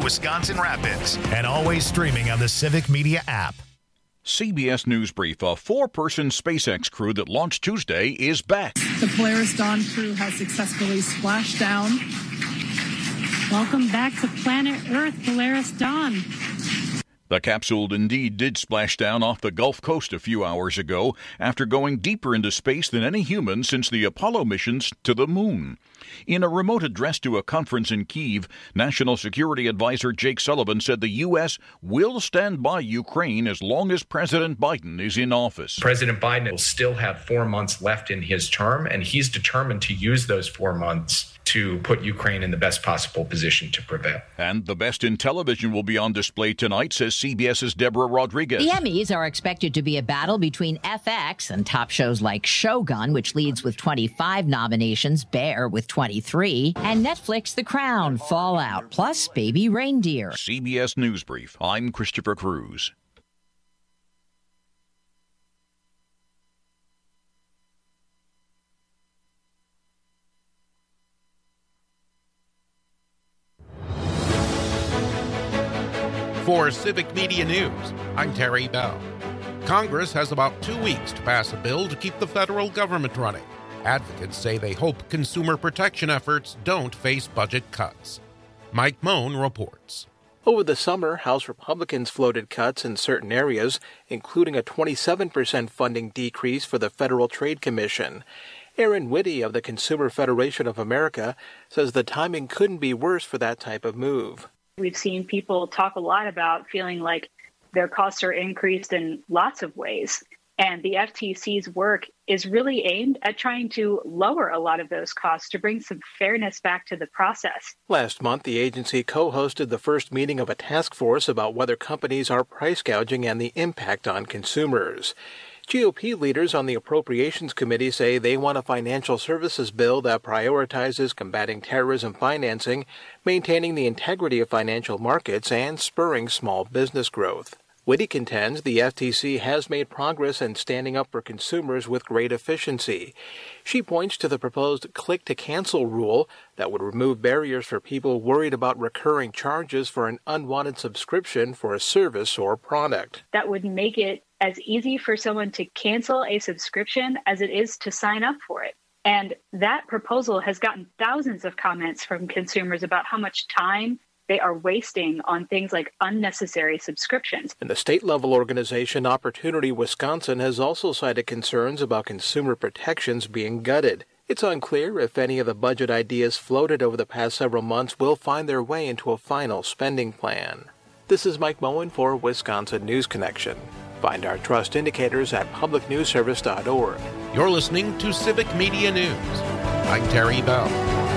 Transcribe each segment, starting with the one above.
Wisconsin Rapids, and always streaming on the Civic Media app. CBS News Brief. A 4-person SpaceX crew that launched Tuesday is back. The Polaris Dawn crew has successfully splashed down. Welcome back to planet Earth, Polaris Dawn. The capsule indeed did splash down off the Gulf Coast a few hours ago after going deeper into space than any human since the Apollo missions to the moon. In a remote address to a conference in Kyiv, National Security Advisor Jake Sullivan said the U.S. will stand by Ukraine as long as President Biden is in office. President Biden will still have 4 months left in his term, and he's determined to use those 4 months to put Ukraine in the best possible position to prevail. And the best in television will be on display tonight, says CBS's Deborah Rodriguez. The Emmys are expected to be a battle between FX and top shows like Shogun, which leads with 25 nominations, Bear with 23, and Netflix The Crown, Fallout, plus Baby Reindeer. CBS News Brief. I'm Christopher Cruz. For Civic Media News, I'm Terry Bell. Congress has about 2 weeks to pass a bill to keep the federal government running. Advocates say they hope consumer protection efforts don't face budget cuts. Mike Moen reports. Over the summer, House Republicans floated cuts in certain areas, including a 27% funding decrease for the Federal Trade Commission. Aaron Whitty of the Consumer Federation of America says the timing couldn't be worse for that type of move. We've seen people talk a lot about feeling like their costs are increased in lots of ways. And the FTC's work is really aimed at trying to lower a lot of those costs to bring some fairness back to the process. Last month, the agency co-hosted the first meeting of a task force about whether companies are price gouging and the impact on consumers. GOP leaders on the Appropriations Committee say they want a financial services bill that prioritizes combating terrorism financing, maintaining the integrity of financial markets, and spurring small business growth. Whitty contends the FTC has made progress in standing up for consumers with great efficiency. She points to the proposed click-to-cancel rule that would remove barriers for people worried about recurring charges for an unwanted subscription for a service or product. That would make it as easy for someone to cancel a subscription as it is to sign up for it. And that proposal has gotten thousands of comments from consumers about how much time they are wasting on things like unnecessary subscriptions. And the state-level organization Opportunity Wisconsin has also cited concerns about consumer protections being gutted. It's unclear if any of the budget ideas floated over the past several months will find their way into a final spending plan. This is Mike Moen for Wisconsin News Connection. Find our trust indicators at publicnewsservice.org. You're listening to Civic Media News. I'm Terry Bell.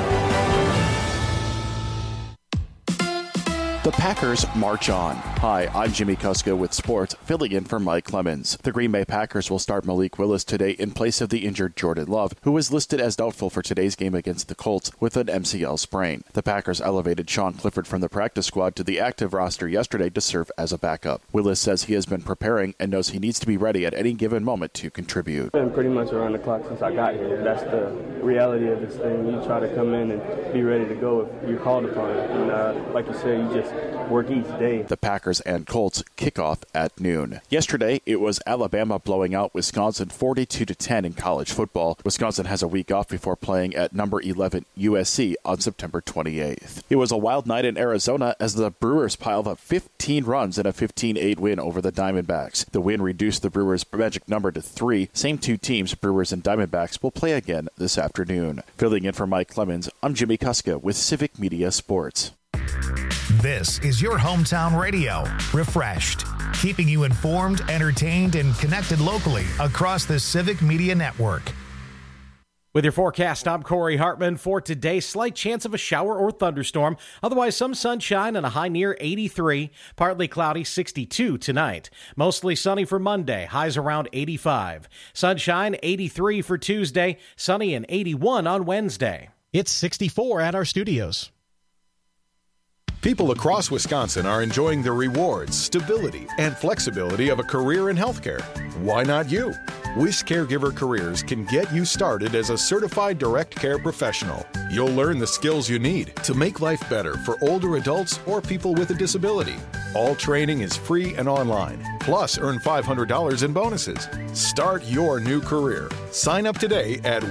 The Packers march on. Hi, I'm Jimmy Kuska with sports, filling in for Mike Clemens. The Green Bay Packers will start Malik Willis today in place of the injured Jordan Love, who is listed as doubtful for today's game against the Colts with an MCL sprain. The Packers elevated Sean Clifford from the practice squad to the active roster yesterday to serve as a backup. Willis says he has been preparing and knows he needs to be ready at any given moment to contribute. I've been pretty much around the clock since I got here. That's the reality of this thing. You try to come in and be ready to go if you're called upon. And like you said, you just work each day. The Packers and Colts kick off at noon. Yesterday, it was Alabama blowing out Wisconsin 42-10 in college football. Wisconsin has a week off before playing at number 11 USC on September 28th. It was a wild night in Arizona as the Brewers piled up 15 runs in a 15-8 win over the Diamondbacks. The win reduced the Brewers' magic number to 3. Same two teams, Brewers and Diamondbacks, will play again this afternoon. Filling in for Mike Clemens, I'm Jimmy Kuska with Civic Media Sports. This is your hometown radio, Refreshed, keeping you informed, entertained, and connected locally across the Civic Media Network. With your forecast, I'm Corey Hartman. For today, slight chance of a shower or thunderstorm. Otherwise, some sunshine and a high near 83. Partly cloudy, 62 tonight. Mostly sunny for Monday, highs around 85. Sunshine, 83 for Tuesday. Sunny and 81 on Wednesday. It's 64 at our studios. People across Wisconsin are enjoying the rewards, stability, and flexibility of a career in healthcare. Why not you? Wish Caregiver Careers can get you started as a certified direct care professional. You'll learn the skills you need to make life better for older adults or people with a disability. All training is free and online. Plus, earn $500 in bonuses. Start your new career. Sign up today at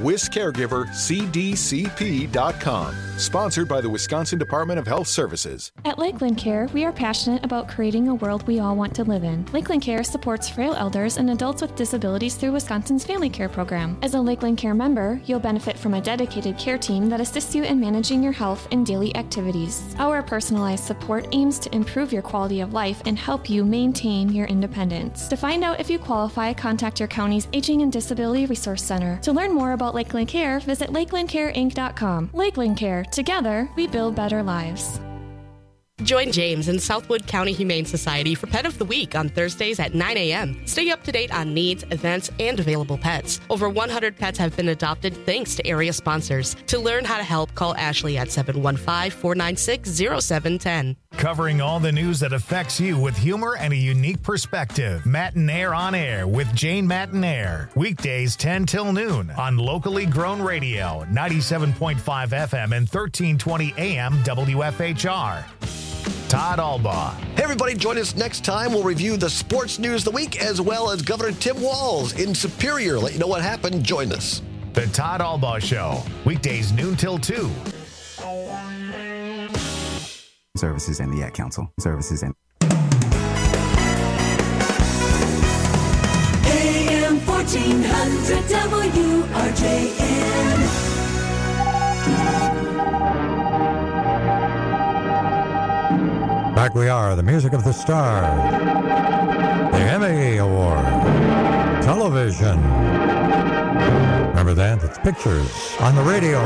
WishCaregiverCDCP.com. Sponsored by the Wisconsin Department of Health Services. At Lakeland Care, we are passionate about creating a world we all want to live in. Lakeland Care supports frail elders and adults with disabilities through Wisconsin's Family Care Program. As a Lakeland Care member, you'll benefit from a dedicated care team that assists you in managing your health and daily activities. Our personalized support aims to improve your quality of life and help you maintain your independence. To find out if you qualify, contact your county's Aging and Disability Resource Center. To learn more about Lakeland Care, visit lakelandcareinc.com. Lakeland Care. Together, we build better lives. Join James in Southwood County Humane Society for Pet of the Week on Thursdays at 9 a.m. Stay up to date on needs, events, and available pets. Over 100 pets have been adopted thanks to area sponsors. To learn how to help, call Ashley at 715-496-0710. Covering all the news that affects you with humor and a unique perspective. Matinaire on Air with Jane Matinaire. Weekdays 10 till noon on locally grown radio, 97.5 FM and 1320 AM WFHR. Todd Albaugh. Hey, everybody, join us next time. We'll review the sports news of the week as well as Governor Tim Walz in Superior. Let you know what happened. Join us. The Todd Albaugh Show. Weekdays noon till 2. Services and the Ad Council. Services and... AM 1400 WRJN. Back we are, the music of the stars, the Emmy Award, television. Remember that? It's pictures on the radio.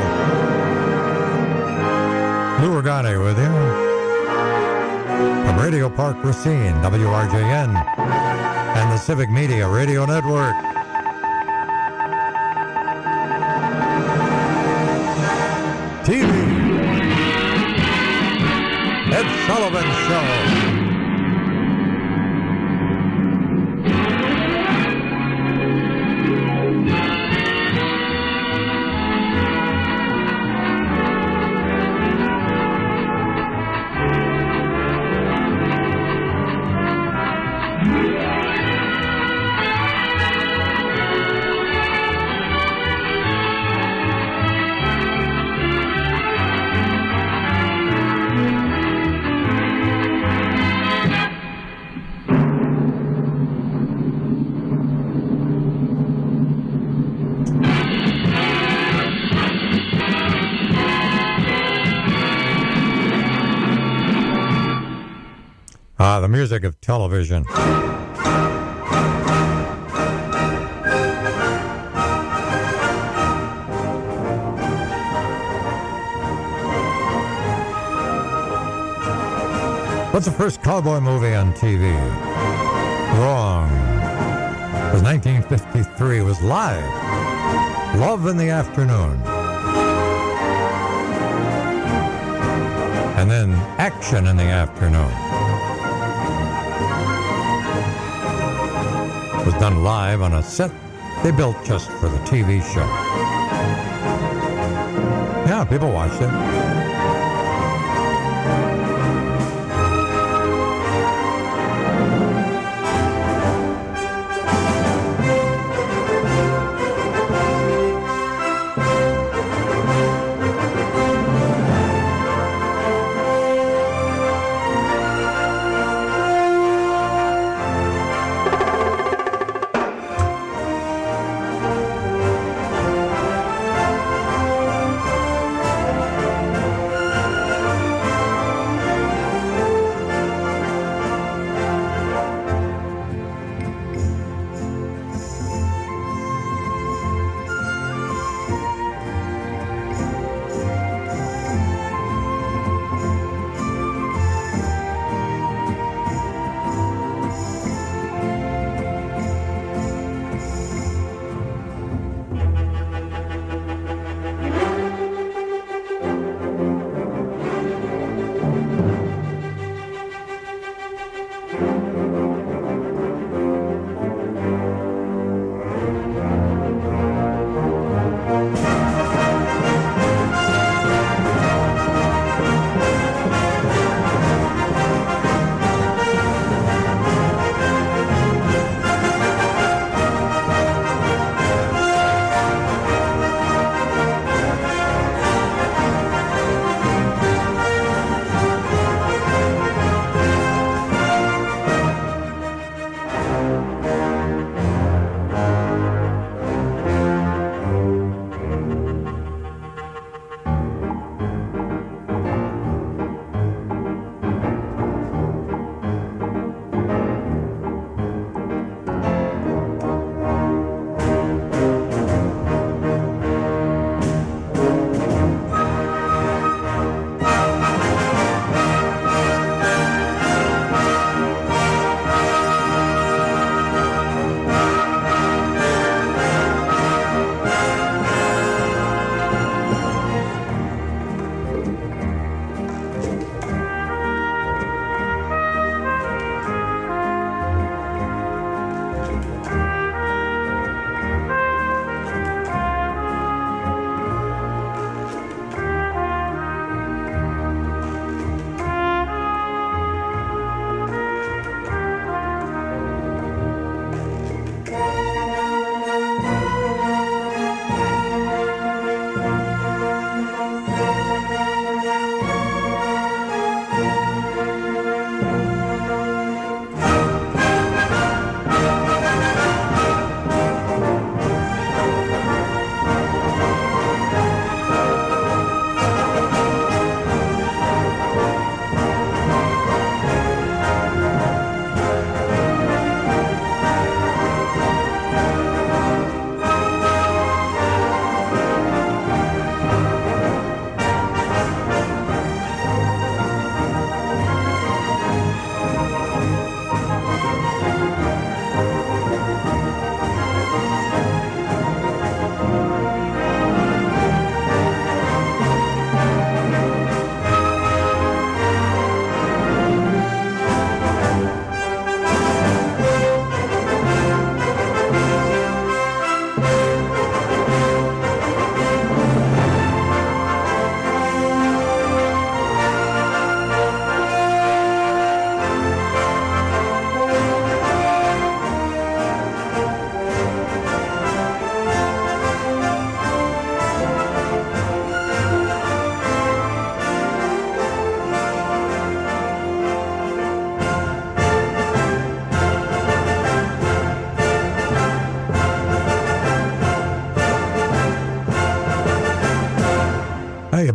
Lou Ragani with you from Radio Park Racine, WRJN, and the Civic Media Radio Network. TV. Ed Sullivan Show. The music of television. What's the first cowboy movie on TV? Wrong. It was 1953. It was live. Love in the Afternoon. And then Action in the Afternoon. It was done live on a set they built just for the TV show. Yeah, people watched it.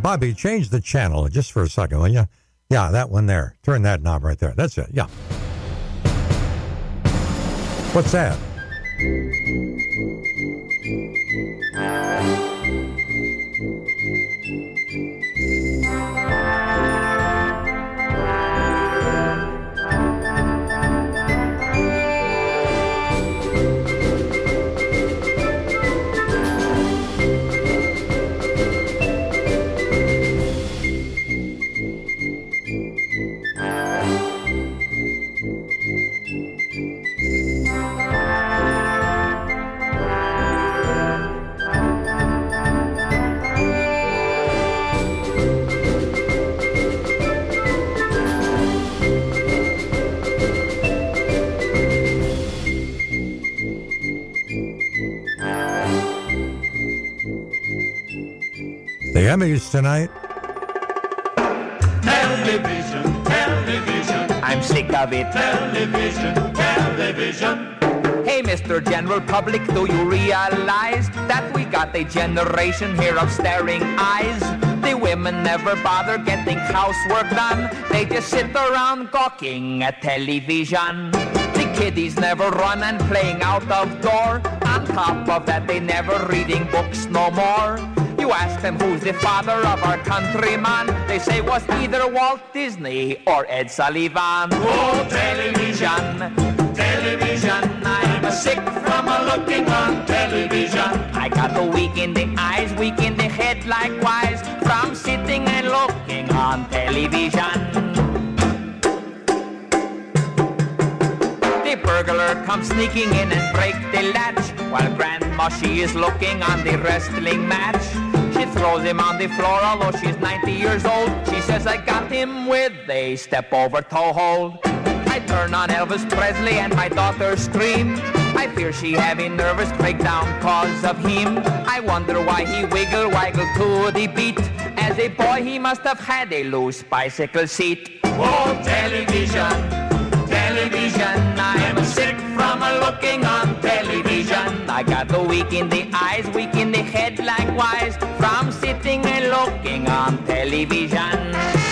Bobby, change the channel just for a second, will you? Yeah, that one there. Turn that knob right there. That's it. Yeah. What's that? The Emmys tonight. Television, television. I'm sick of it. Television, television. Hey, Mr. General Public, do you realize that we got a generation here of staring eyes? The women never bother getting housework done. They just sit around gawking at television. The kiddies never run and playing out of door. On top of that, they never reading books no more. You ask them who's the father of our countryman, they say was either Walt Disney or Ed Sullivan. Oh, television, television, I'm sick from looking on television. I got a weak in the eyes, weak in the head likewise, from sitting and looking on television. The burglar comes sneaking in and break the latch, while Grandma, she is looking on the wrestling match. She throws him on the floor, although she's 90 years old. She says, I got him with a step-over toe hold. I turn on Elvis Presley and my daughter scream. I fear she having nervous breakdown cause of him. I wonder why he wiggle to the beat. As a boy, he must have had a loose bicycle seat. Oh, television, television, I'm sick from looking on television. I got the weak in the eyes, weak in the head likewise, from sitting and looking on television.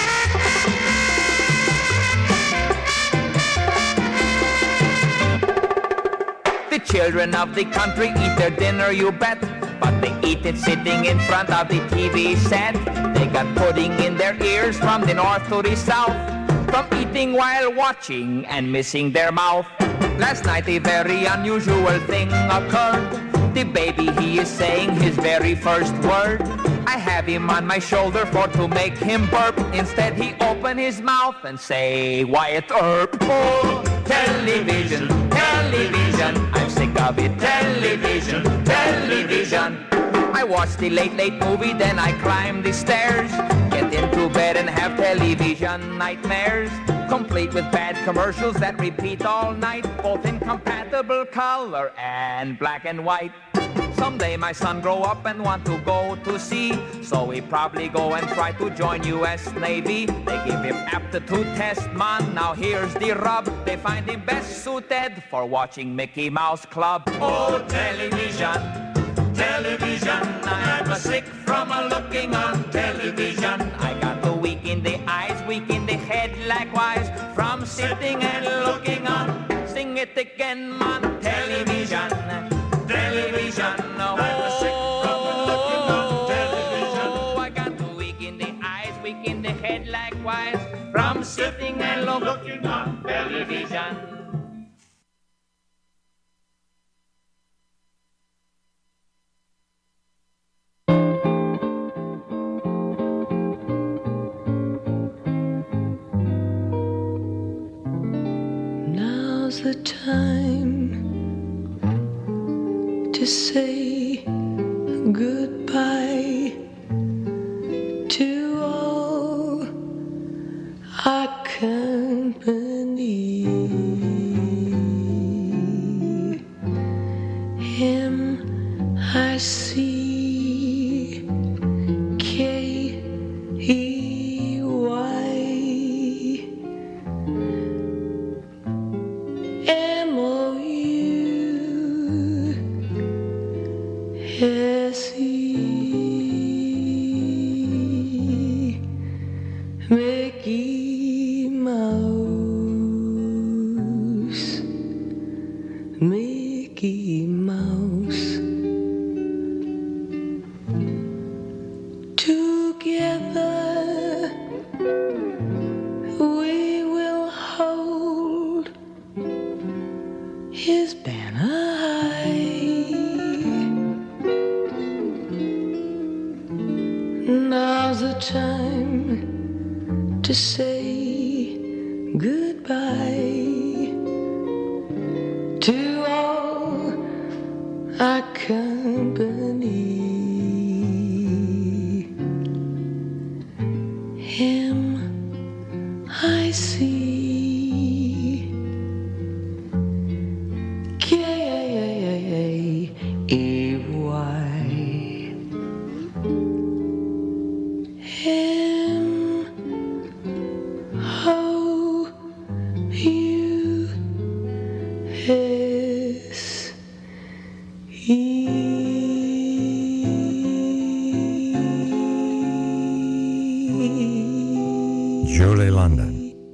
The children of the country eat their dinner, you bet, but they eat it sitting in front of the TV set. They got pudding in their ears from the north to the south, from eating while watching and missing their mouth. Last night a very unusual thing occurred. The baby, he is saying his very first word. I have him on my shoulder for to make him burp. Instead he open his mouth and say, Wyatt Earp. Oh, television, television, I'm sick of it. Television, television. I watch the late movie, then I climb the stairs, get into bed and have television nightmares, complete with bad commercials that repeat all night, both in compatible color and black and white. Someday my son grow up and want to go to sea, so he probably go and try to join U.S. Navy. They give him aptitude test, man, now here's the rub. They find him best suited for watching Mickey Mouse Club. Oh, television, television, I'm sick from looking on television. I got the weak in the eyes, weak in the head likewise, from sitting and looking on. Sing it again, man, television, television. I'm sick from looking on television. I got the weak in the eyes, weak in the head likewise, from sitting and looking on television. Now's the time to say goodbye to all our company. Him I see, K-E-Y. M-O-U-S-E. goodbye to all our company. Him I see. Julie London.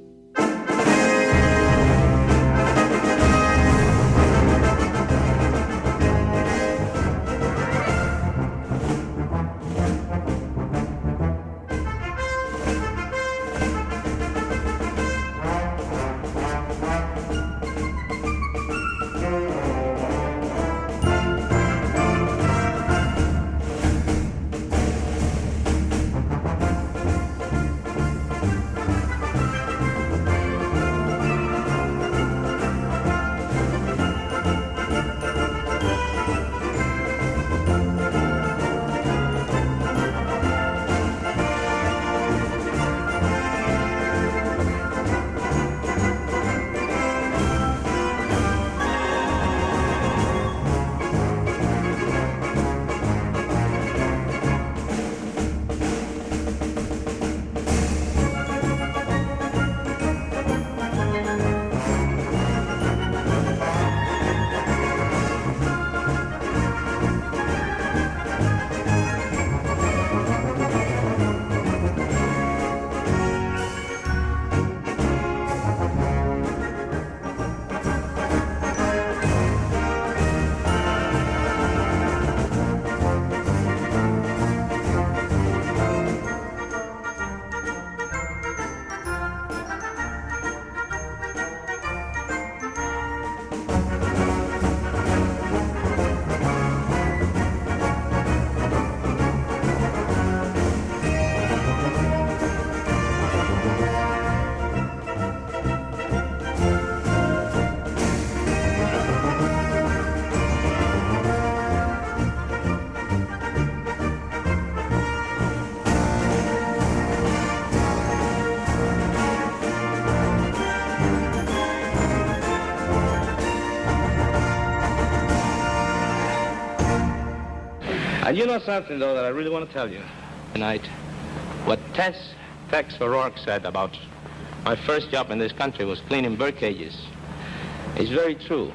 And you know something, though, that I really want to tell you tonight. What Tex O'Rourke said about my first job in this country was cleaning bird cages. It's very true.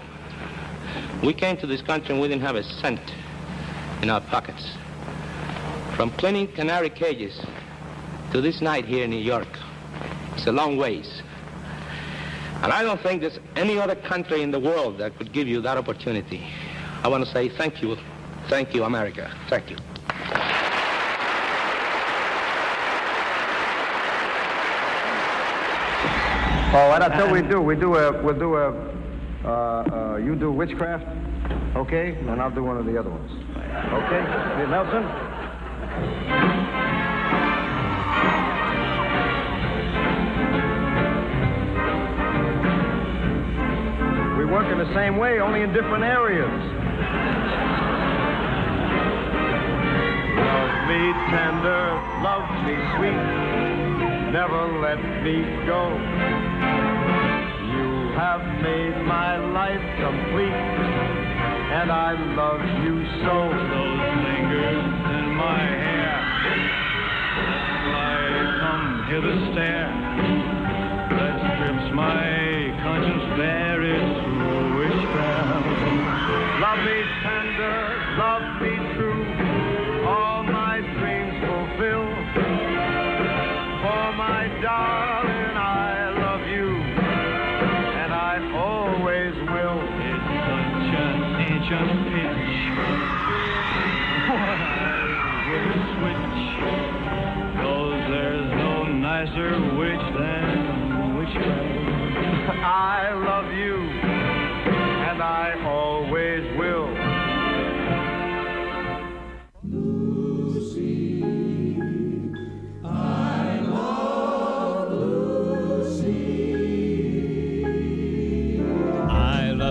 We came to this country and we didn't have a cent in our pockets. From cleaning canary cages to this night here in New York, it's a long ways. And I don't think there's any other country in the world that could give you that opportunity. I want to say thank you. Thank you, America. Thank you. Oh, what I thought we'll do you do witchcraft, okay? And I'll do one of the other ones. Okay? Nelson? We work in the same way, only in different areas. Love me tender, love me sweet, never let me go. You have made my life complete, and I love you so. Those fingers in my hair, I come here to stare. That strips my conscience bare, it's true witchcraft. Love me tender, love me true, all my dreams fulfill. For my darling, I love you, and I always will. It's such an ancient pitch. With a switch, 'cause there's no nicer witch than witchcraft. I love you, and I always will. Lucy, I love Lucy.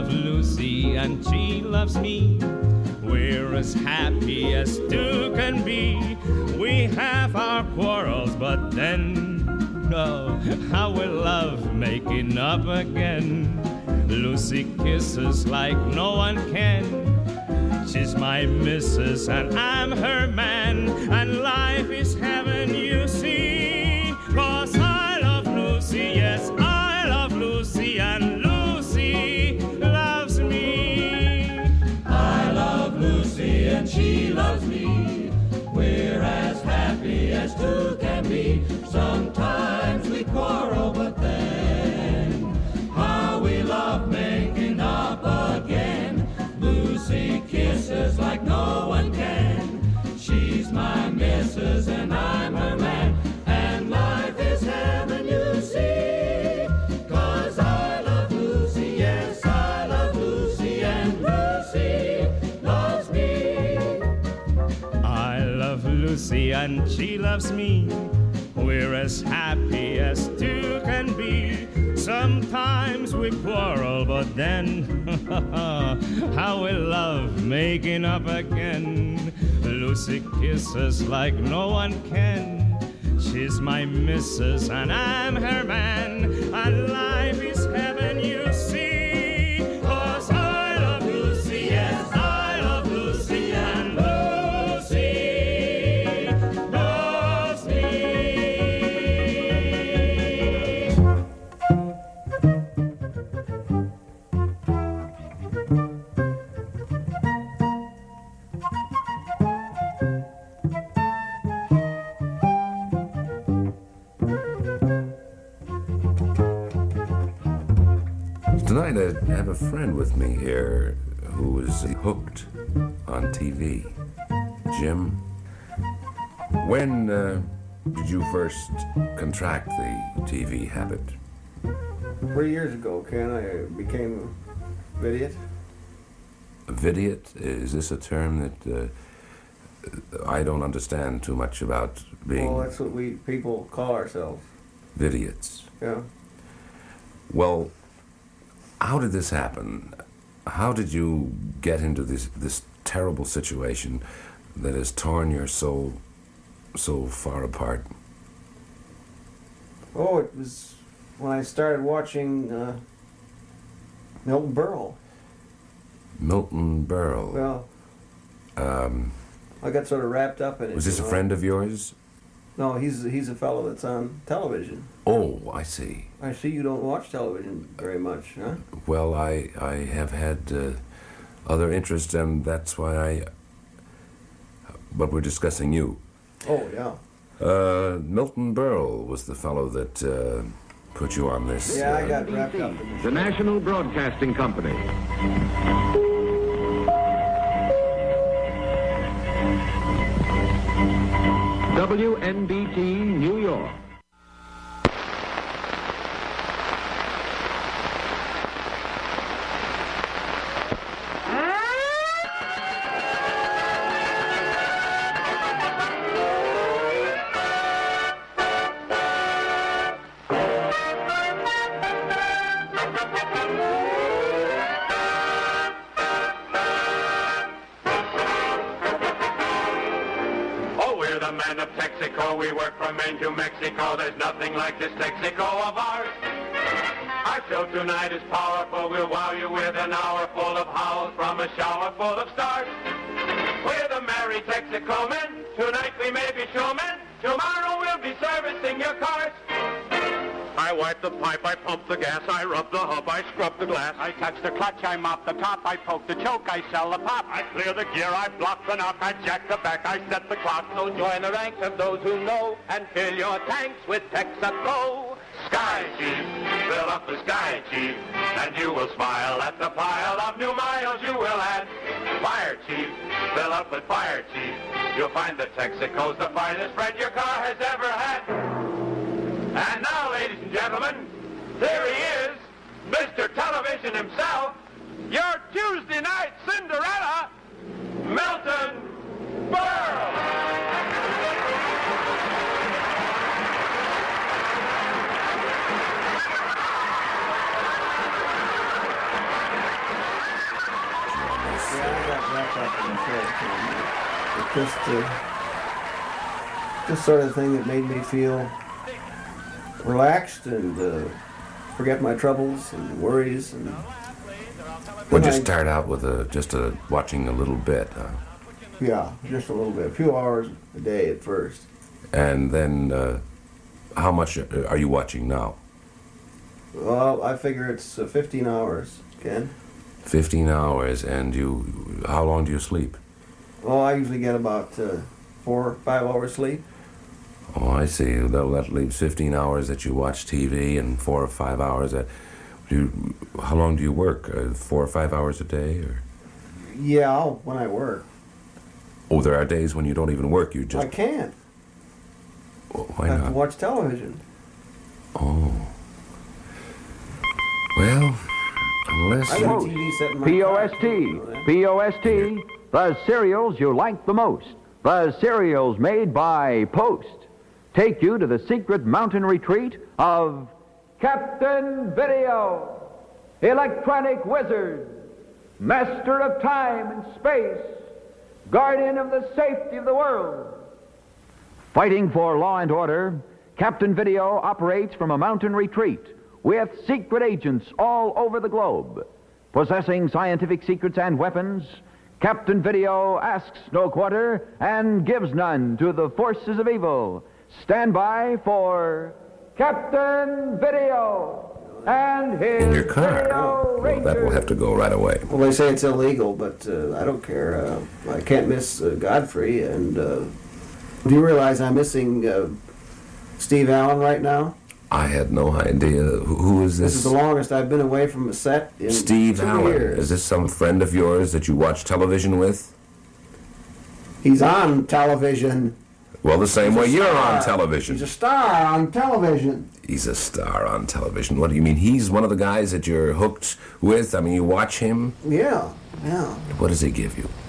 love Lucy and she loves me. We're as happy as two can be. We have our quarrels, but then, oh, how we love making up again. Lucy kisses like no one can. She's my missus and I'm her man, and life is heaven, you see. 'Cause I love Lucy, yes, I love Lucy, and Lucy loves me. I love Lucy and she loves me. We're as happy as two can be. Sometimes we quarrel, but then how we love making up again. Lucy kisses like no one can. She's my missus and I'm her man, and life is heaven, you see. 'Cause I love Lucy, yes, I love Lucy, and Lucy loves me. I love Lucy and she loves me. We're as happy as two can be. Sometimes we quarrel, but then how we love making up again. Lucy kisses like no one can. She's my missus and I'm her man, and life is heaven, you see. 'Cause I love Lucy, yes, I love Lucy, and Lucy loves me. Tonight I have a friend with me here who is hooked on TV. Jim, when did you first contract the TV habit? 3 years ago, Ken, I became a vidiot. A vidiot? Is this a term that I don't understand too much about being... Well, that's what people call ourselves. Vidiots. Yeah. Well, how did this happen? How did you get into this terrible situation that has torn your soul so far apart? Oh, it was when I started watching Milton Berle. Milton Berle. Well, I got sort of wrapped up in it. Was this a friend of yours? No, he's a fellow that's on television. Oh, I see. I see you don't watch television very much, huh? Well, I have had other interests, and that's why but we're discussing you. Oh, yeah. Milton Berle was the fellow that put you on this. Yeah, I got wrapped up in this. The National Broadcasting Company. WNBT, New York. We work from Maine to Mexico. There's nothing like this Texaco of ours. Our show tonight is powerful. We'll wow you with an hour full of howls from a shower full of stars. We're the merry Texaco men. Tonight we may be showmen. Tomorrow we'll be servicing your cars. I wipe the pipe, I pump the gas, I rub the hub, I scrub the glass. I touch the clutch, I mop the top, I poke the choke, I sell the pop. I clear the gear, I block the knock, I jack the back, I set the clock. So join the ranks of those who know and fill your tanks with Texaco. Sky Chief, fill up the Sky Chief, and you will smile at the pile of new miles you will add. Fire Chief, fill up with Fire Chief. You'll find that Texaco's the finest friend your car has ever had. And now, ladies and gentlemen, there he is, Mr. Television himself, your Tuesday night Cinderella, Milton Berle. It's just sort of thing that made me feel relaxed and forget my troubles and worries. And Well, just start out with watching a little bit. Yeah, just a little bit, a few hours a day at first. And then, how much are you watching now? Well, I figure it's 15 hours, Ken. 15 hours, and how long do you sleep? Well, I usually get about 4 or 5 hours sleep. Oh, I see. That leaves 15 hours that you watch TV and 4 or 5 hours that... how long do you work? 4 or 5 hours a day? Or? Yeah, when I work. Oh, there are days when you don't even work. You just... I can't. Well, why I have not? to watch television. Oh. Well, unless... I got a TV set in my P-O-S-T. P-O-S-T. The cereals you like the most. The cereals made by Post. Take you to the secret mountain retreat of Captain Video, electronic wizard, master of time and space, guardian of the safety of the world. Fighting for law and order, Captain Video operates from a mountain retreat with secret agents all over the globe. Possessing scientific secrets and weapons, Captain Video asks no quarter and gives none to the forces of evil. Stand by for Captain Video and his In your car? Video Well, that will have to go right away. Well, they say it's illegal, but I don't care. I can't miss Godfrey, and do you realize I'm missing Steve Allen right now? I had no idea. Who is this? This is the longest I've been away from a set in Steve 2 Allen. years. Is this some friend of yours that you watch television with? He's on television. Well, the same He's a way you're star. on television. He's a star on television. He's a star on television. What do you mean? He's one of the guys that you're hooked with? I mean, you watch him? Yeah. What does he give you?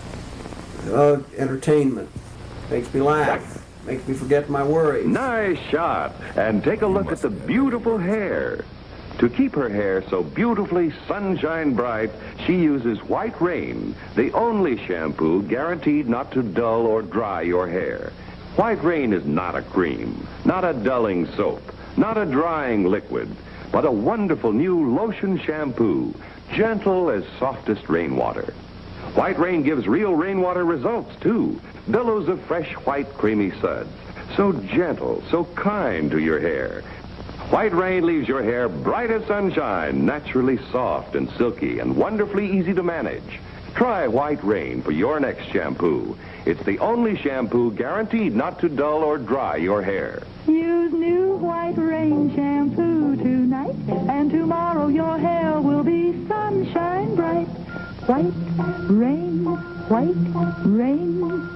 Entertainment. Makes me laugh. Makes me forget my worries. Nice shot. And take a look at the beautiful hair. To keep her hair so beautifully sunshine bright, she uses White Rain, the only shampoo guaranteed not to dull or dry your hair. White Rain is not a cream, not a dulling soap, not a drying liquid, but a wonderful new lotion shampoo, gentle as softest rainwater. White Rain gives real rainwater results, too. Billows of fresh, white, creamy suds. So gentle, so kind to your hair. White Rain leaves your hair bright as sunshine, naturally soft and silky, and wonderfully easy to manage. Try White Rain for your next shampoo. It's the only shampoo guaranteed not to dull or dry your hair. Use new White Rain shampoo tonight, and tomorrow your hair will be sunshine bright. White Rain, White Rain.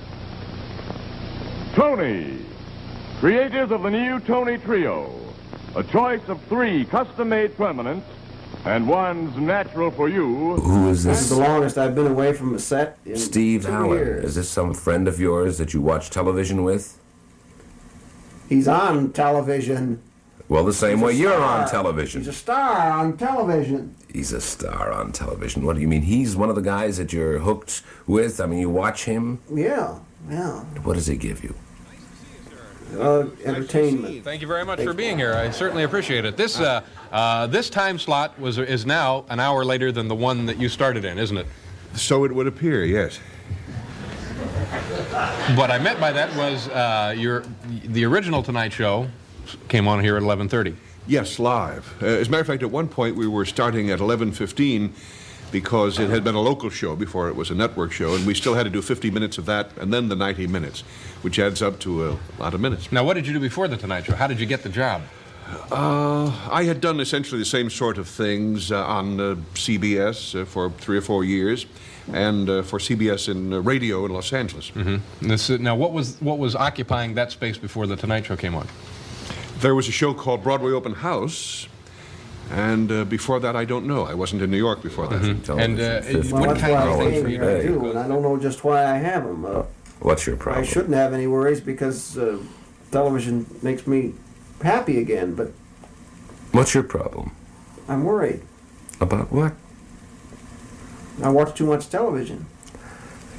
Tony, creators of the new Tony Trio. A choice of 3 custom-made permanents and one's natural for you. Who is This this? is the longest I've been away from a set in Steve 2 Allen. years. Is this some friend of yours that you watch television with? He's on television. Well, the same He's a way you're star. on television. He's a star on television. He's a star on television. What do you mean? He's one of the guys that you're hooked with? I mean, you watch him? Yeah. What does he give you? Entertainment. Thank you very much for being here. I certainly appreciate it. This this time slot is now an hour later than the one that you started in, isn't it? So it would appear, yes. What I meant by that was the original Tonight Show came on here at 11:30. Yes, live. As a matter of fact, at one point we were starting at 11:15 because it had been a local show before it was a network show, and we still had to do 50 minutes of that and then the 90 minutes, which adds up to a lot of minutes. Now, what did you do before the Tonight Show? How did you get the job? I had done essentially the same sort of things on CBS for 3 or 4 years, and for CBS in radio in Los Angeles. Mm-hmm. Now, what was occupying that space before the Tonight Show came on? There was a show called Broadway Open House, and before that, I don't know. I wasn't in New York before that. Well, that's why I came here, I do, and I don't know just why I have them. What's your problem? I shouldn't have any worries because television makes me happy again, but What's your problem? I'm worried. About what? I watch too much television.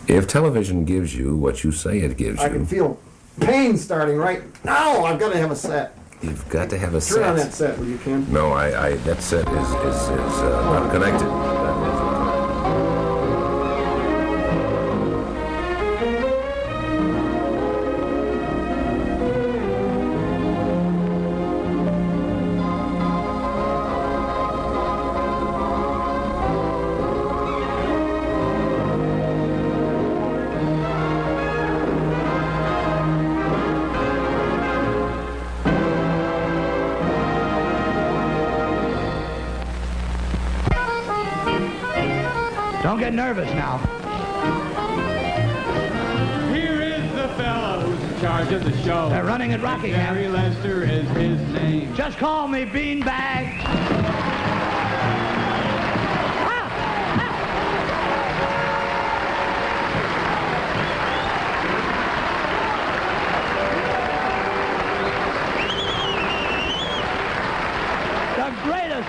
If television gives you what you say it gives I you, can feel pain starting right now. I've got to have a set. you've got to have a Turn on set. that set when you can. No, that set is not connected. Don't get nervous now. Here is the fellow who's in charge of the show. They're running at Rockingham. Gary Lester is his name. Just call me Beanbag. The greatest.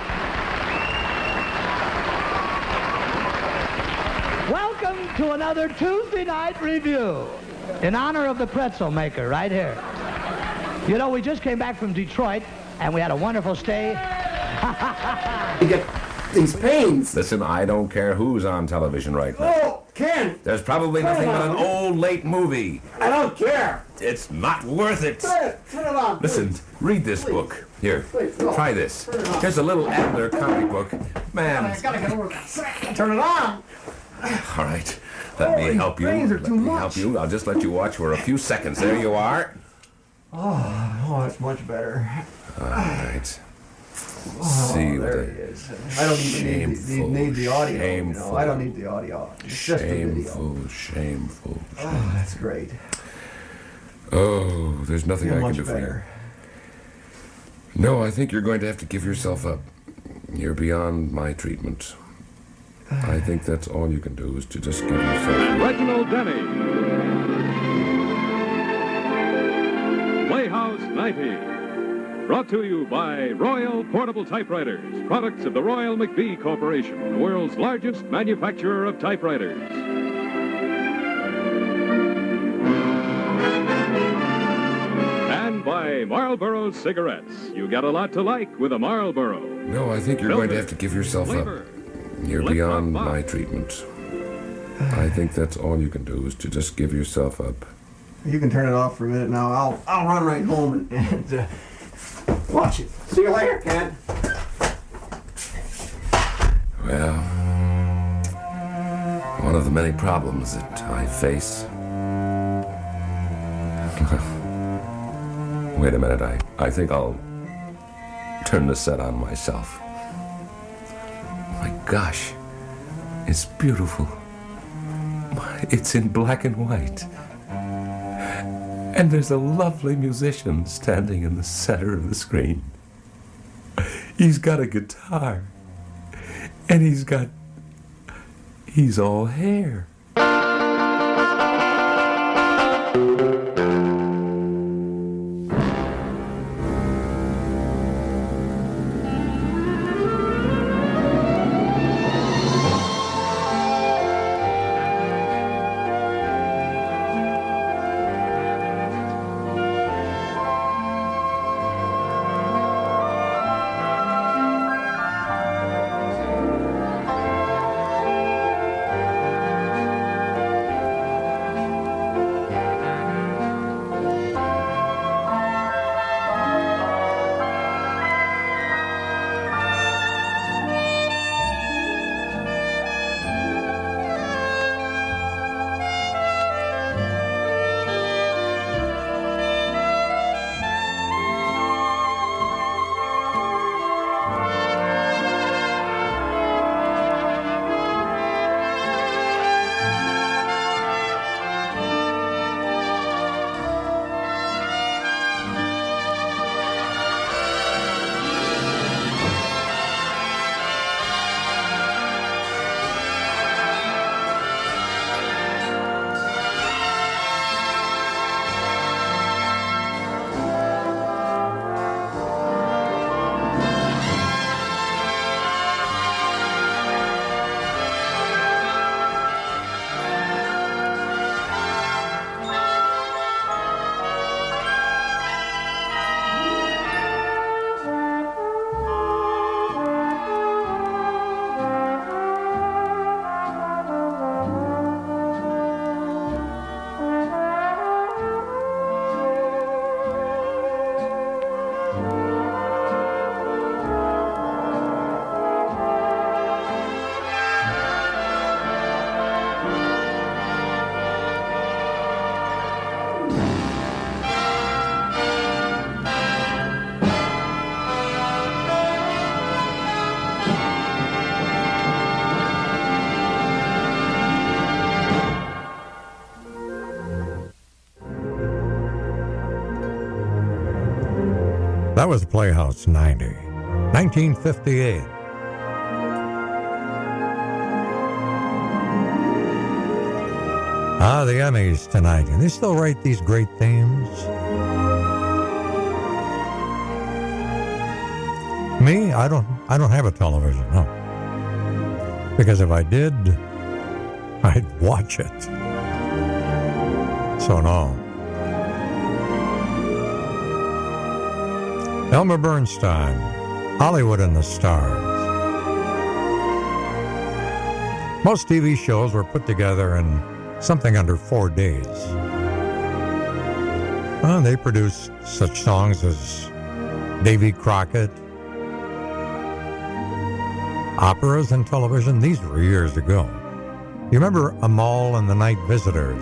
Welcome to another Tuesday night review in honor of the pretzel maker right here. You know, we just came back from Detroit and we had a wonderful stay. You get these pains. Listen, I don't care who's on television right now. Oh, Ken! There's probably nothing but an old, late movie. I don't care. It's not worth it. Turn it on. Listen, read this book. Here, Please, no. try this. Here's a little Adler comic book. Man, I gotta get over that. Turn it on. all right. Let me help you. brains are Let too me much. help you. I'll just let you watch for a few seconds. There you are. Oh, that's much better. All right. Oh, See there what he is. I don't even need the audio. Shameful. You know, I don't need the audio. It's just the video. Shameful. Oh, that's great. Oh, there's nothing Feel I can much do for better. you. No, I think you're going to have to give yourself up. You're beyond my treatment. I think that's all you can do is to just give yourself. Reginald Denny. Playhouse 90. Brought to you by Royal Portable Typewriters, products of the Royal McBee Corporation, the world's largest manufacturer of typewriters. And by Marlboro Cigarettes. You got a lot to like with a Marlboro. No, I think you're going to have to give yourself Flavor. up. You're beyond my treatment. I think that's all you can do is to just give yourself up. You can turn it off for a minute now. I'll run right home and watch it. See you later, Ken. Well, one of the many problems that I face. Wait a minute, I think I'll turn the set on myself. My gosh, it's beautiful. It's in black and white. And there's a lovely musician standing in the center of the screen. He's got a guitar. And he's all hair. That was Playhouse 90. 1958. The Emmys tonight. Can they still write these great themes? Me, I don't have a television, no. Because if I did, I'd watch it. So no. Elmer Bernstein, Hollywood and the Stars. Most TV shows were put together in something under 4 days. They produced such songs as Davy Crockett, operas and television. These were years ago. You remember Amal and the Night Visitors?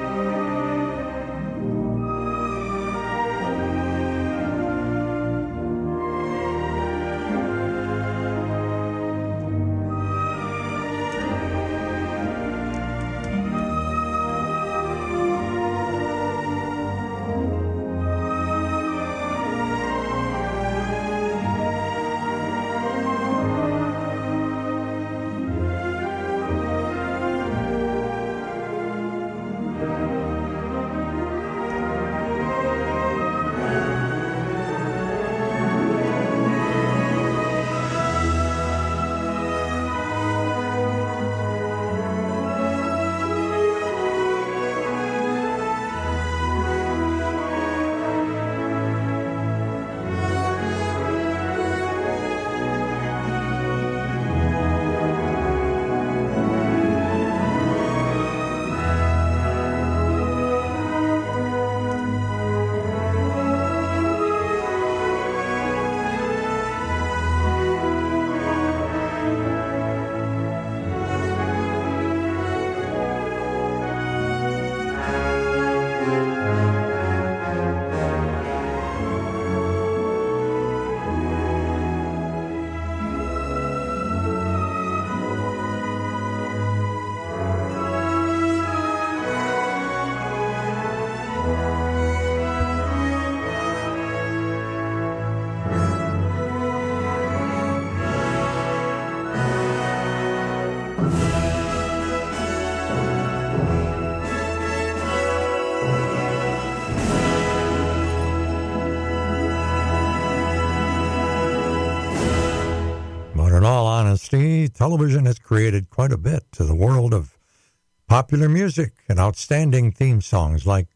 Television has created quite a bit to the world of popular music and outstanding theme songs like,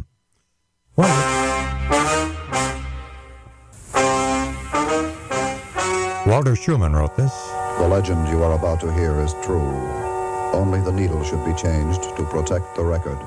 Walter Schumann wrote this. The legend you are about to hear is true. Only the needle should be changed to protect the record.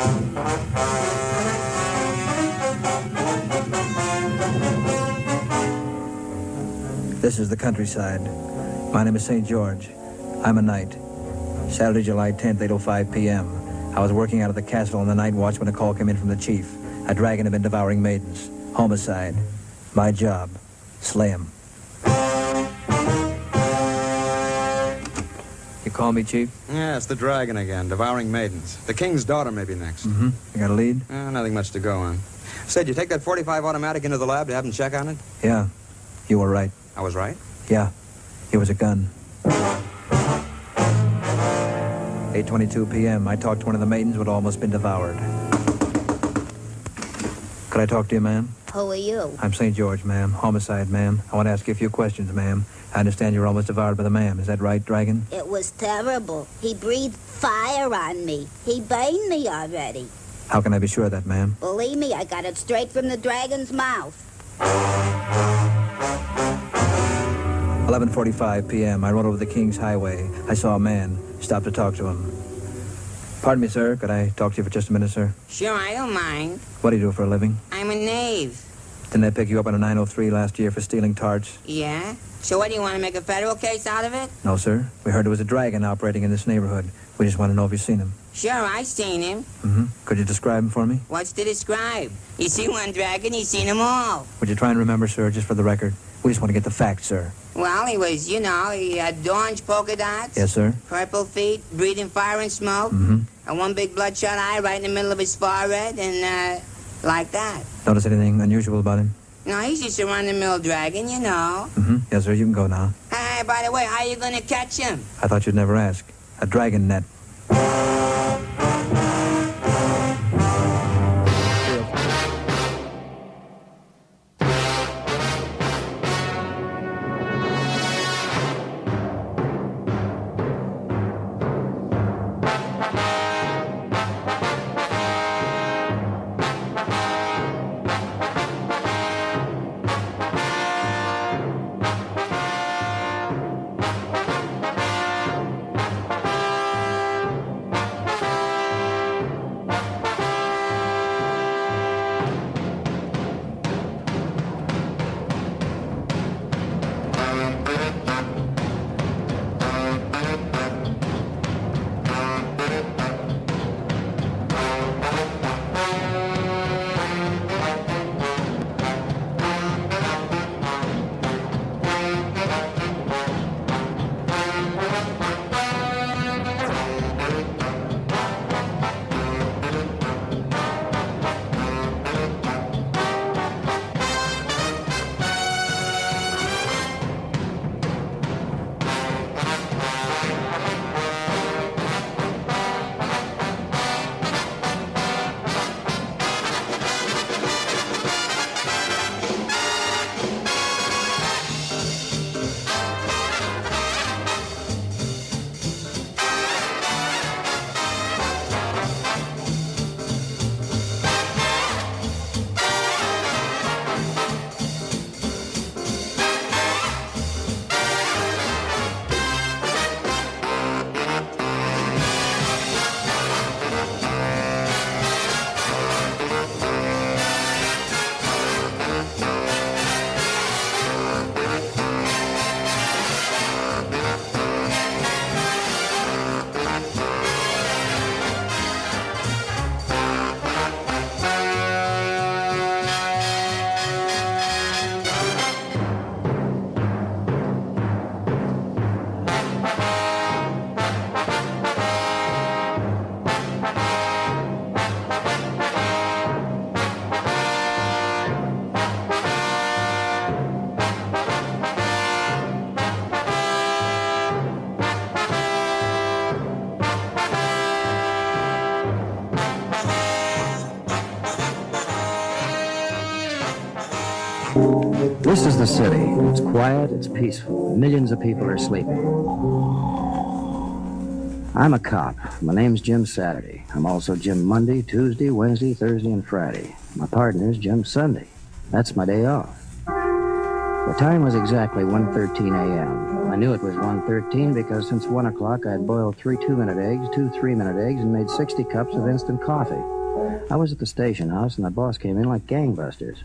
This is the countryside. My name is St. George. I'm a knight. Saturday, July 10th, 8:05 p.m. I was working out of the castle on the night watch when a call came in from the chief. A dragon had been devouring maidens. Homicide. My job. Slay him. You call me, Chief? Yeah, it's the dragon again, devouring maidens. The king's daughter may be next. Mm-hmm. You got a lead? Nothing much to go on. Said you take that .45 automatic into the lab to have them check on it? Yeah. You were right. I was right? Yeah. It was a gun. 8:22 p.m. I talked to one of the maidens who had almost been devoured. Could I talk to you, ma'am? Who are you? I'm St. George, ma'am. Homicide, ma'am. I want to ask you a few questions, ma'am. I understand you were almost devoured by the ma'am. Is that right, Dragon? It was terrible. He breathed fire on me. He burned me already. How can I be sure of that, ma'am? Believe me, I got it straight from the dragon's mouth. 11:45 p.m. I rode over the King's Highway. I saw a man. Stopped to talk to him. Pardon me, sir. Could I talk to you for just a minute, sir? Sure, I don't mind. What do you do for a living? I'm a knave. Didn't I pick you up on a 903 last year for stealing tarts? Yeah? So what, do you want to make a federal case out of it? No, sir. We heard there was a dragon operating in this neighborhood. We just want to know if you've seen him. Sure, I seen him. Mm-hmm. Could you describe him for me? What's to describe? You see one dragon, you seen them all. Would you try and remember, sir, just for the record? We just want to get the facts, sir. Well, he was, he had orange polka dots. Yes, sir. Purple feet, breathing fire and smoke. Mm-hmm. And one big bloodshot eye right in the middle of his forehead, and, like that. Notice anything unusual about him? No, he's just a run-of-the-mill dragon, you know. Mm-hmm. Yes, sir, you can go now. Hey, by the way, how are you going to catch him? I thought you'd never ask. A dragon net. This is the city. It's quiet, it's peaceful. Millions of people are sleeping. I'm a cop. My name's Jim Saturday. I'm also Jim Monday, Tuesday, Wednesday, Thursday, and Friday. My partner's Jim Sunday. That's my day off. The time was exactly 1:13 a.m. I knew it was 1:13 because since 1 o'clock I'd boiled 3 2-minute eggs, 2 3-minute eggs, and made 60 cups of instant coffee. I was at the station house, and the boss came in like gangbusters.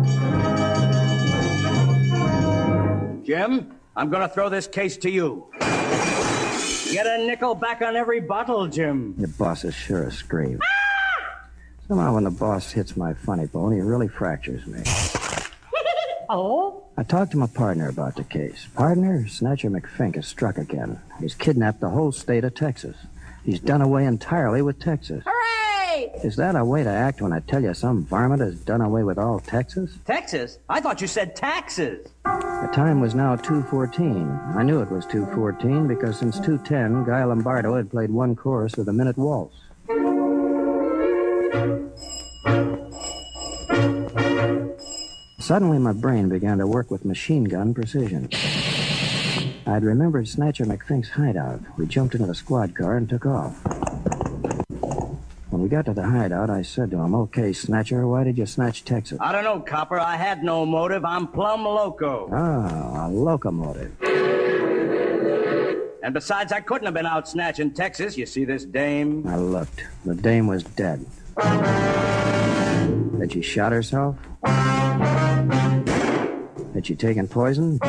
Jim, I'm going to throw this case to you. Get a nickel back on every bottle, Jim. Your boss is sure a scream. Somehow when the boss hits my funny bone, he really fractures me. Oh? I talked to my partner about the case. Partner, Snatcher McFink has struck again. He's kidnapped the whole state of Texas. He's done away entirely with Texas. Hooray! Is that a way to act when I tell you some varmint has done away with all Texas? Texas? I thought you said taxes. The time was now 2:14. I knew it was 2:14 because since 2:10, Guy Lombardo had played one chorus of the Minute Waltz. Suddenly, my brain began to work with machine gun precision. I'd remembered Snatcher McFink's hideout. We jumped into the squad car and took off. When we got to the hideout, I said to him, "Okay, Snatcher, why did you snatch Texas?" I don't know, Copper. I had no motive. I'm plumb loco. Oh, a locomotive. And besides, I couldn't have been out snatching Texas. You see this dame? I looked. The dame was dead. Had she shot herself? Had she taken poison?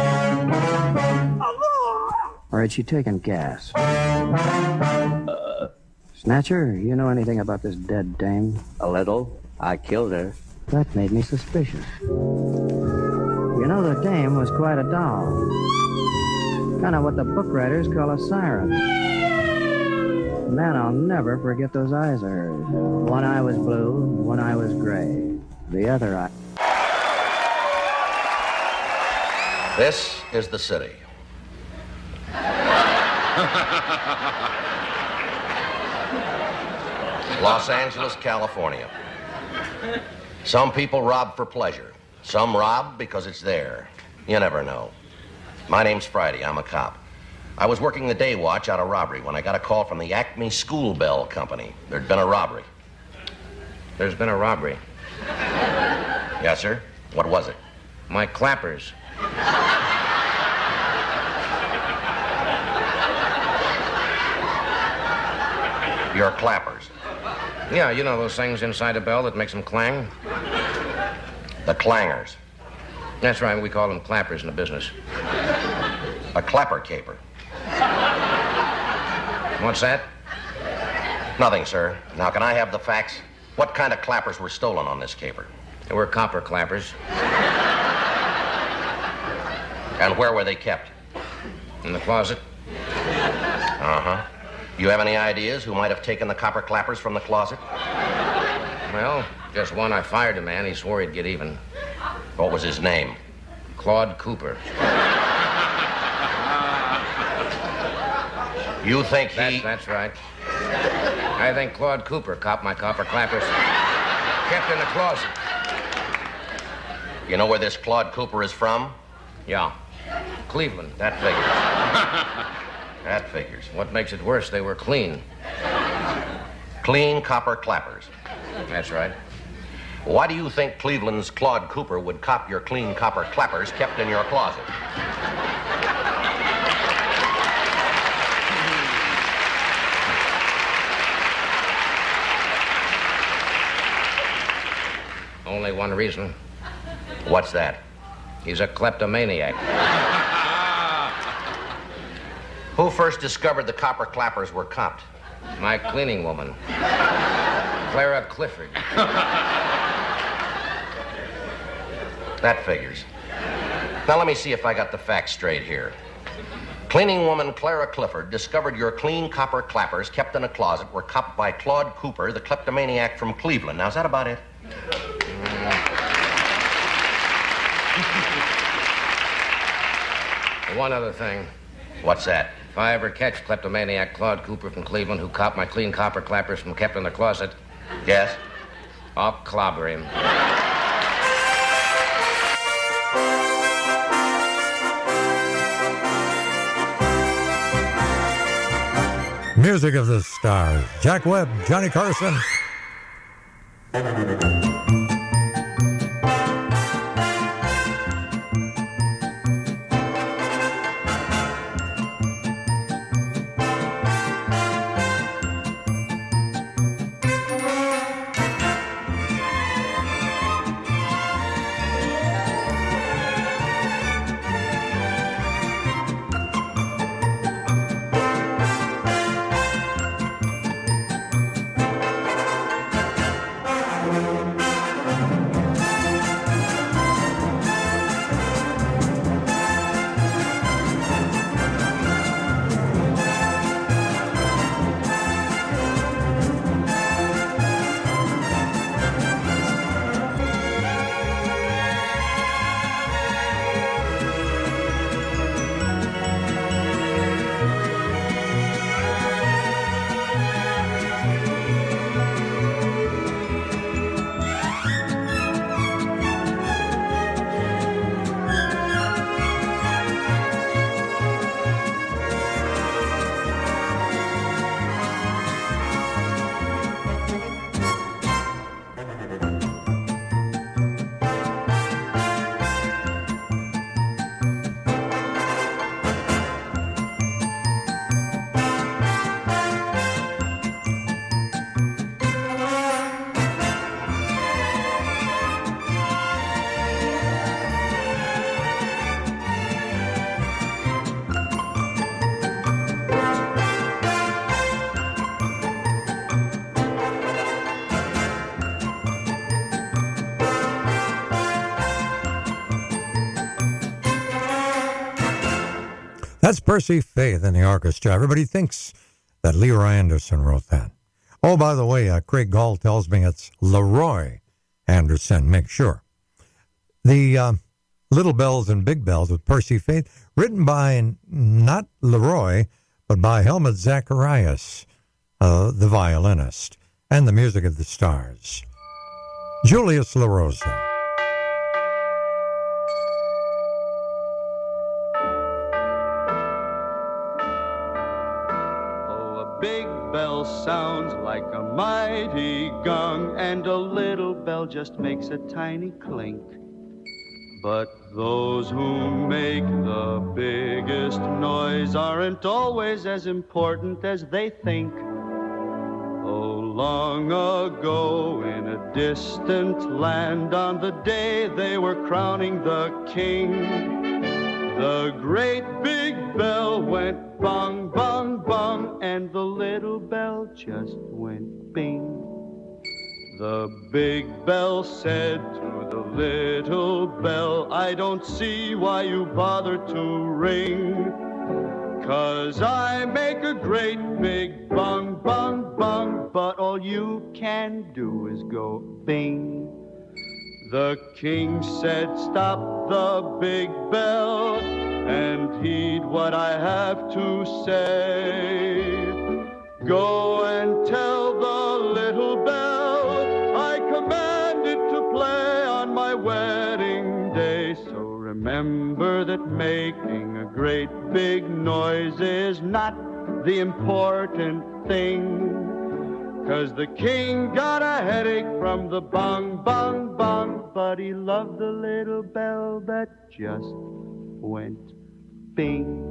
Or had she taken gas? Snatcher, you know anything about this dead dame? A little. I killed her. That made me suspicious. You know, the dame was quite a doll. Kind of what the book writers call a siren. Man, I'll never forget those eyes of hers. One eye was blue, one eye was gray. The other eye... This is the city. Los Angeles, California. Some people rob for pleasure. Some rob because it's there. You never know. My name's Friday. I'm a cop. I was working the day watch out of robbery when I got a call from the Acme School Bell Company. There'd been a robbery. There's been a robbery. Yes, sir? What was it? My clappers. Your clappers? Yeah, you know those things inside a bell that makes them clang? The clangers. That's right, we call them clappers in the business. A clapper caper. What's that? Nothing, sir. Now, can I have the facts? What kind of clappers were stolen on this caper? They were copper clappers. And where were they kept? In the closet. Uh-huh. You have any ideas who might have taken the copper clappers from the closet? Well, just one. I fired a man. He swore he'd get even. What was his name? Claude Cooper. You think he... That's right. I think Claude Cooper copped my copper clappers. Kept in the closet. You know where this Claude Cooper is from? Yeah. Cleveland. That figures. That figures. What makes it worse, they were clean. Clean copper clappers. That's right. Why do you think Cleveland's Claude Cooper would cop your clean copper clappers kept in your closet? Only one reason. What's that? He's a kleptomaniac. Who first discovered the copper clappers were copped? My cleaning woman, Clara Clifford. That figures. Now let me see if I got the facts straight here. Cleaning woman Clara Clifford discovered your clean copper clappers kept in a closet were copped by Claude Cooper, the kleptomaniac from Cleveland. Now, is that about it? One other thing. What's that? If I ever catch kleptomaniac Claude Cooper from Cleveland who copped my clean copper clappers from kept in the closet... Yes? I'll clobber him. Music of the Stars. Jack Webb, Johnny Carson. That's Percy Faith in the orchestra. Everybody thinks that Leroy Anderson wrote that. Oh, by the way, Craig Gall tells me it's Leroy Anderson. Make sure. The Little Bells and Big Bells with Percy Faith, written by not Leroy, but by Helmut Zacharias, the violinist, and the music of the Stars. Julius LaRosa. Big bell sounds like a mighty gong, and a little bell just makes a tiny clink. But those who make the biggest noise aren't always as important as they think. Oh, long ago in a distant land, on the day they were crowning the king, the great big bell went bong, bong, bong, and the little bell just went bing. The big bell said to the little bell, I don't see why you bother to ring, 'cause I make a great big bong, bong, bong, but all you can do is go bing. The king said, stop the big bell and heed what I have to say. Go and tell the little bell I command it to play on my wedding day. So remember that making a great big noise is not the important thing, 'cause the king got a headache from the bong, bong, bong, but he loved the little bell that just went bing.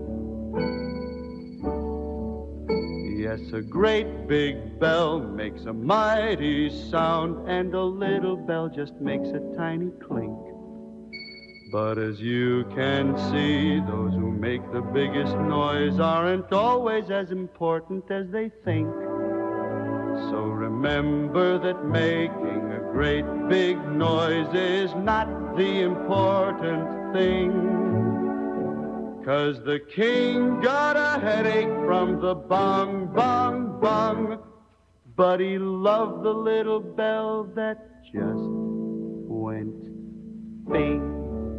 Yes, a great big bell makes a mighty sound, and a little bell just makes a tiny clink. But as you can see, those who make the biggest noise aren't always as important as they think. So remember that making a great big noise is not the important thing, 'cause the king got a headache from the bong, bong, bong, but he loved the little bell that just went bing.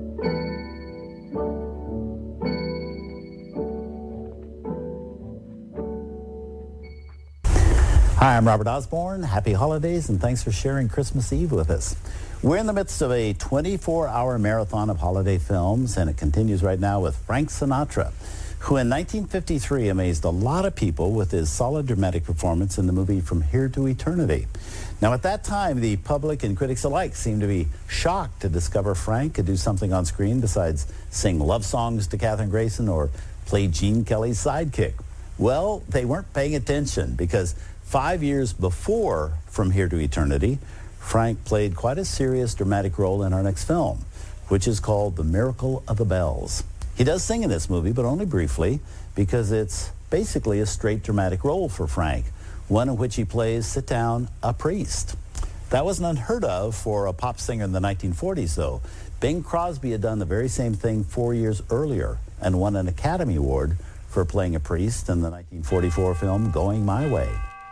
Hi, I'm Robert Osborne. Happy holidays, and thanks for sharing Christmas Eve with us. We're in the midst of a 24-hour marathon of holiday films, and it continues right now with Frank Sinatra, who in 1953 amazed a lot of people with his solid dramatic performance in the movie From Here to Eternity. Now, at that time, the public and critics alike seemed to be shocked to discover Frank could do something on screen besides sing love songs to Katherine Grayson or play Gene Kelly's sidekick. Well, they weren't paying attention, because 5 years before From Here to Eternity, Frank played quite a serious dramatic role in our next film, which is called The Miracle of the Bells. He does sing in this movie, but only briefly, because it's basically a straight dramatic role for Frank, one in which he plays, sit down, a priest. That wasn't unheard of for a pop singer in the 1940s, though. Bing Crosby had done the very same thing 4 years earlier and won an Academy Award for playing a priest in the 1944 film Going My Way.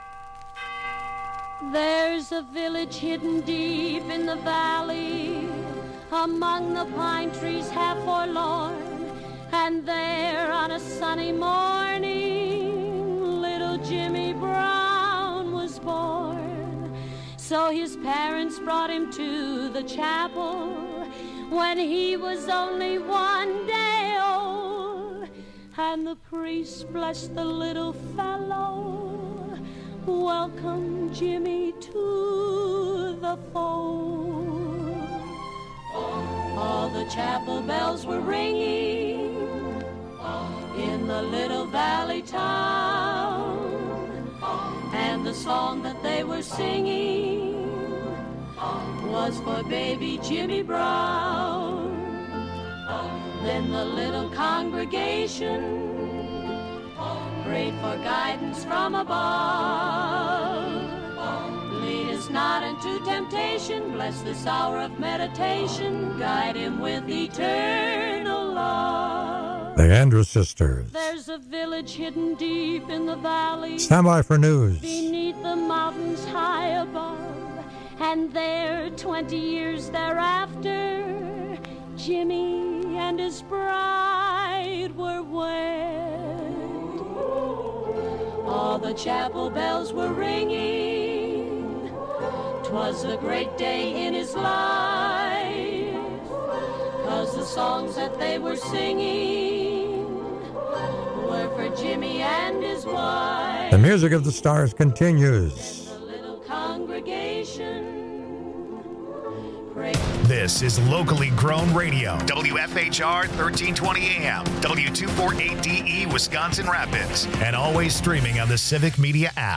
There's a village hidden deep in the valley, among the pine trees half forlorn, and there on a sunny morning, little Jimmy Brown was born. So his parents brought him to the chapel when he was only 1 day old, and the priest blessed the little fellow. Welcome, Jimmy, to the fold. All the chapel bells were ringing in the little valley town, and the song that they were singing was for baby Jimmy Brown. Then the little congregation prayed for guidance from above. Lead us not into temptation, bless this hour of meditation, guide him with eternal love. The Andrews Sisters. There's a village hidden deep in the valley. Stand by for news. Beneath the mountains high above, and there 20 years thereafter, Jimmy and his bride were wed. All the chapel bells were ringing. 'Twas the great day in his life, 'cause the songs that they were singing were for Jimmy and his wife. The Music of the Stars continues. The little congregation. This is locally grown radio. WFHR 1320 AM, W248DE, Wisconsin Rapids, and always streaming on the Civic Media app.